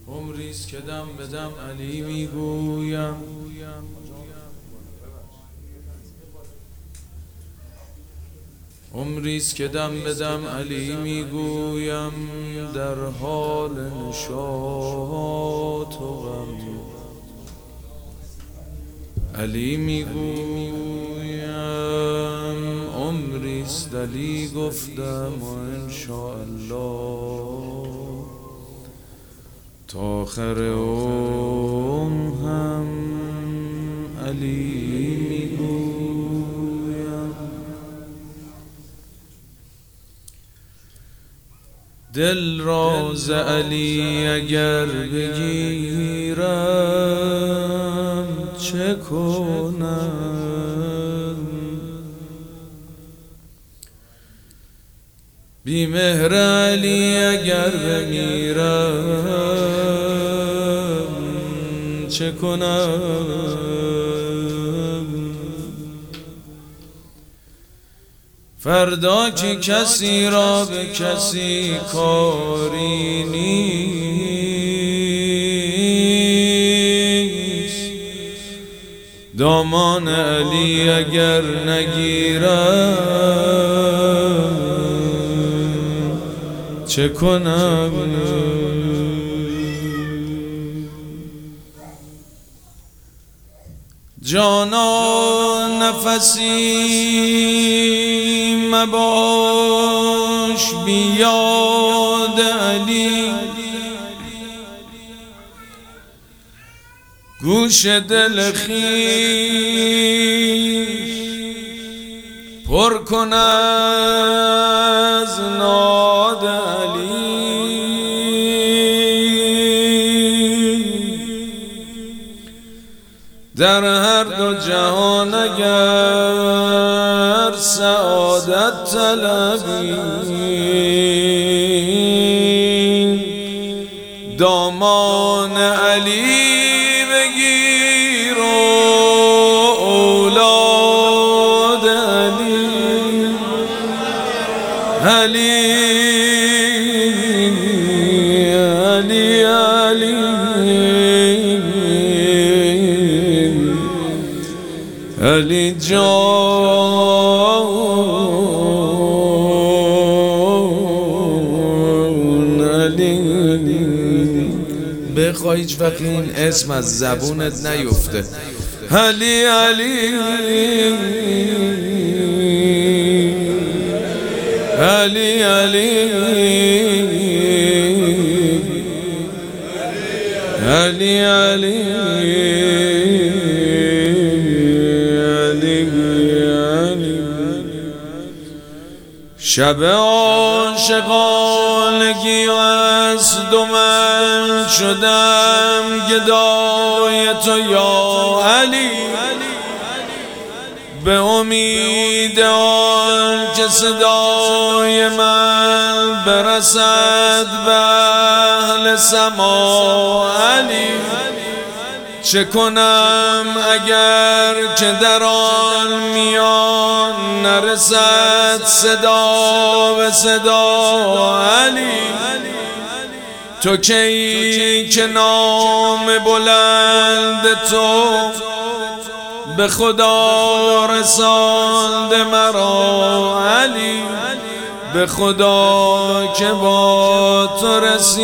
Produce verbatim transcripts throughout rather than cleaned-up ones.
عمریست که دم به دم علی میگویم، عمریست که دم به دم علی میگویم، در حال نشاط و غم علی میگویم. عمریست علی گفتم و انشاءالله تا آخر عمر هم علی میگویم. دل را ز علی اگر بگیرم چه کنم، بی مهر علی اگر بمیرم چه کنم. فردا که کسی را به کسی کاری نیست، دامان علی اگر نگیرم چه کنم. جانا نفسی مباش بیاد علی، گوش دل خویش پر کن از ناد علی. در هر دو جهان اگر سعادت طلبی، دامان علی بگیر و اولاد علی. علی علی علی علی جان علی. بخواه هیچ وقت این اسم از زبونت نیفته. علی علی علی علی علی علی شب عاشقانگی است و من شدم گدای تو یا علی، به امید آن که صدای من برسد به اهل سما علی. چه کنم اگر که در آن میان نرسد صدا به صدا علی. تو کی که نام بلند تو به خدا رساند مرا علی، به خدا که با تو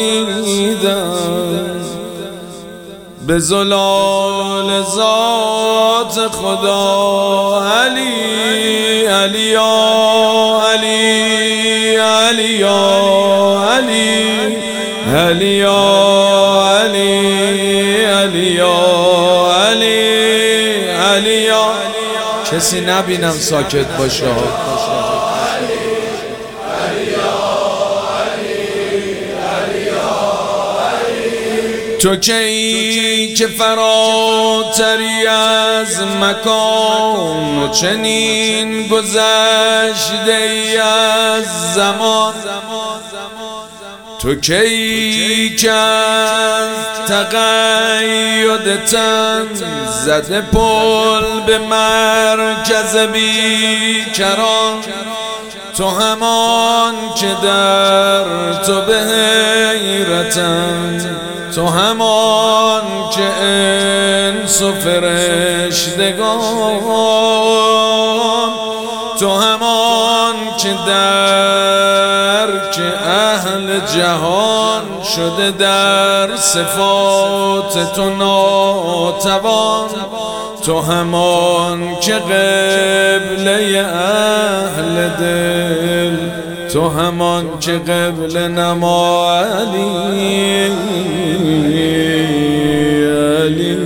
رسیدم به زلال ذات خدا علی. علی یا علی علی یا علی علی یا علی علی یا علی علی یا. کسی نبینم ساکت باشه. تو کی که فراتری از مکان و چنین گذشته ای از زمان، تو کی که از تقید تن زده پل به مرکز بیکران، تو همان که در تو به حیرتم تو همان که انس و فرشتگان، تو همان که درک اهل جهان شده در صفات تو ناتوان، تو همان که قبله اهل دل، تو همان که قبله نما علی علی.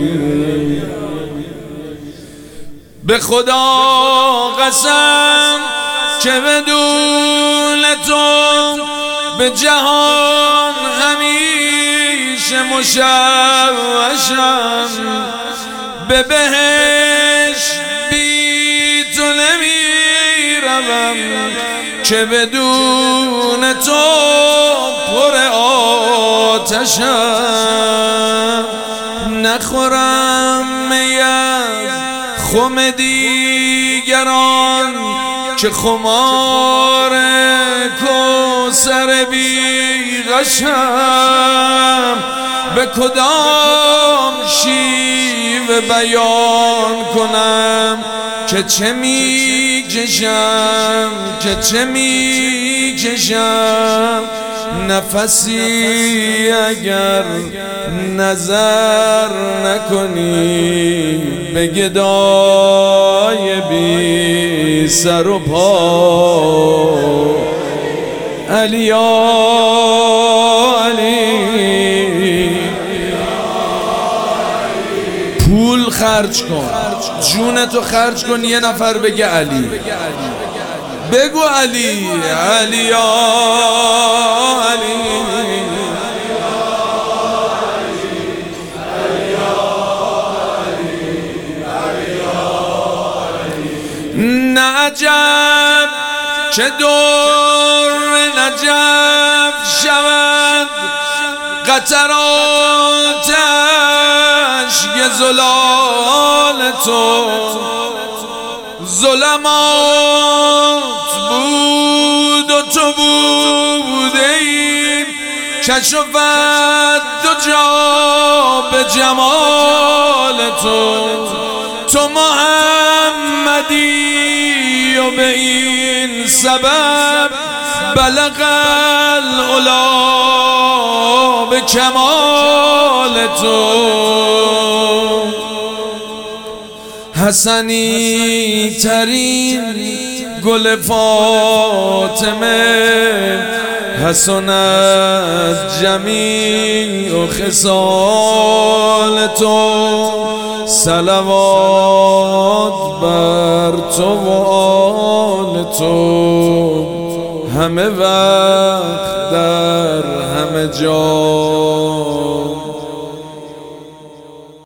به خدا قسم که بدون تو به جهان همیشه مشوشم، به بهشت بی تو نمیروم که بدون تو پر آتشم. نخورم می خم دیگران که خمار کوثر بی غشم، به کدام شیوه بیان کنم که چه می کشم که چه می کشم. نفسی اگر نظر نکنی به گدای بی سر و پا، علی یا علی. پول خرج کن، جونتو خرج کن، یه نفر بگه علی، بگو علی علی یا علی. نه عجب که دور نجف شود قطراتش یه زلال تو، ظلمات بود و تو بوده ای، کشفت دو جا به جمال تو. تو محمدی و به این سبب بلغ العلا به کمال تو. حسنی ترین گل فاطمه، حسنت جمیع و خصال تو. صلوات بر تو و آل تو، همه وقت در همه جا.